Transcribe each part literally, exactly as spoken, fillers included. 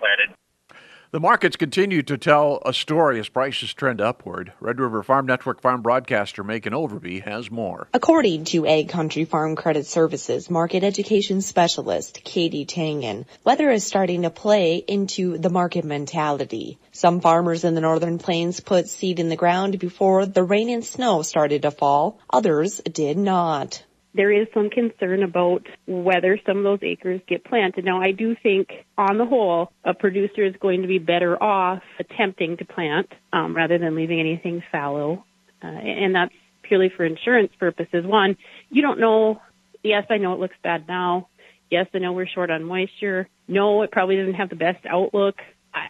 planted. The markets continue to tell a story as prices trend upward. Red River Farm Network farm broadcaster Megan Overby has more. According to Ag Country Farm Credit Services market education specialist Katie Tangen, weather is starting to play into the market mentality. Some farmers in the Northern Plains put seed in the ground before the rain and snow started to fall. Others did not. There is some concern about whether some of those acres get planted. Now, I do think, on the whole, a producer is going to be better off attempting to plant um, rather than leaving anything fallow. Uh, and that's purely for insurance purposes. One, you don't know, yes, I know it looks bad now. Yes, I know we're short on moisture. No, it probably doesn't have the best outlook. I,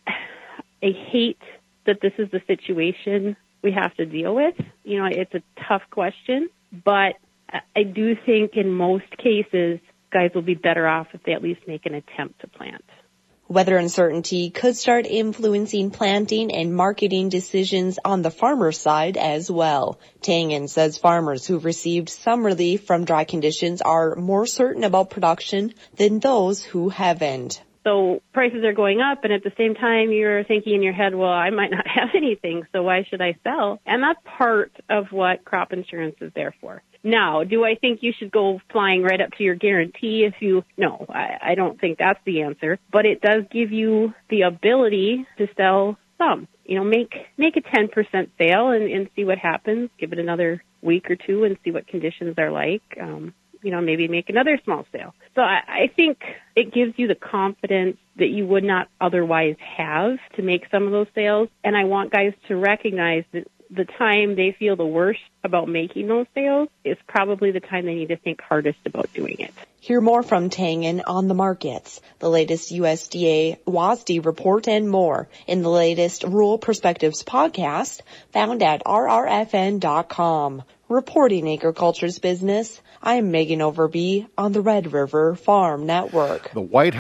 I hate that this is the situation we have to deal with. You know, it's a tough question, but I do think in most cases, guys will be better off if they at least make an attempt to plant. Weather uncertainty could start influencing planting and marketing decisions on the farmer side as well. Tangen says farmers who've received some relief from dry conditions are more certain about production than those who haven't. So prices are going up, and at the same time, you're thinking in your head, well, I might not have anything, so why should I sell? And that's part of what crop insurance is there for. Now, do I think you should go flying right up to your guarantee if you, no, I, I don't think that's the answer, but it does give you the ability to sell some. You know, make make a ten percent sale and, and see what happens. Give it another week or two and see what conditions are like. Um, you know, maybe make another small sale. So I, I think it gives you the confidence that you would not otherwise have to make some of those sales. And I want guys to recognize that the time they feel the worst about making those sales is probably the time they need to think hardest about doing it. Hear more from Tangen on the markets, the latest U S D A W A S D report, and more in the latest Rural Perspectives podcast found at R R F N dot com. Reporting agriculture's business, I'm Megan Overby on the Red River Farm Network. The White